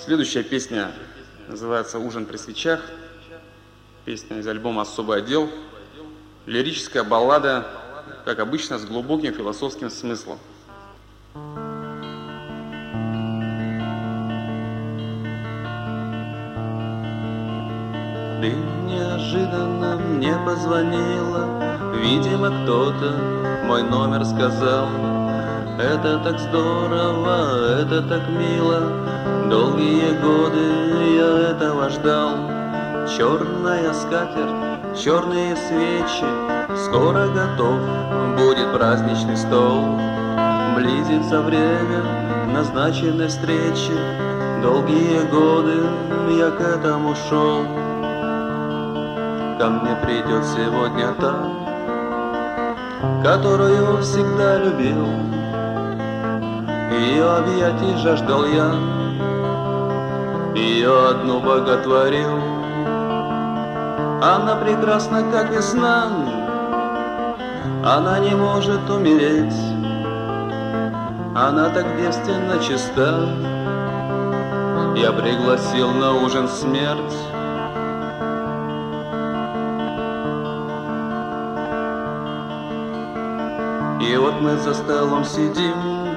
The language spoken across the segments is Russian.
Следующая песня называется «Ужин при свечах». Песня из альбома «Особый отдел». Лирическая баллада, как обычно, с глубоким философским смыслом. Ты неожиданно мне позвонила, видимо, кто-то мой номер сказал. Это так здорово, это так мило, долгие годы я этого ждал. Черная скатерть, черные свечи, скоро готов будет праздничный стол. Близится время назначенной встречи, долгие годы я к этому шел. Ко мне придет сегодня та, которую всегда любил. Ее объятий жаждал я, ее одну боготворил. Она прекрасна, как весна, она не может умереть. Она так девственно чиста, я пригласил на ужин смерть. И вот мы за столом сидим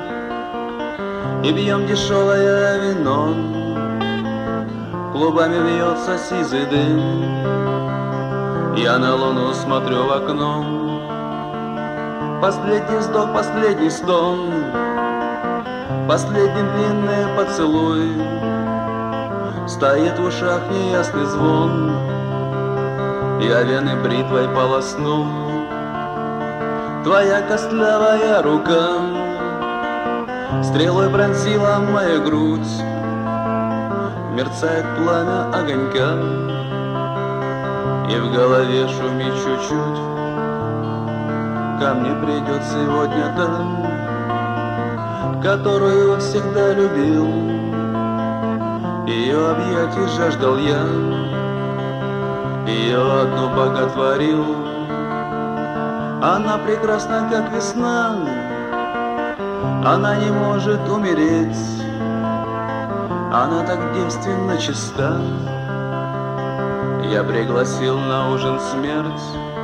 и пьем дешевое вино, клубами вьется сизый дым, я на луну смотрю в окно. Последний вздох, последний стон, последний длинный поцелуй, стоит в ушах неясный звон, я вены бритвой полосну. Твоя костлявая рука стрелой пронзила мою грудь, мерцает пламя огонька, и в голове шумит чуть-чуть. Ко мне придет сегодня та, которую всегда любил. Ее объятий жаждал я, ее одну боготворил. Она прекрасна, как весна, она не может умереть. Она так девственно чиста, я пригласил на ужин смерть.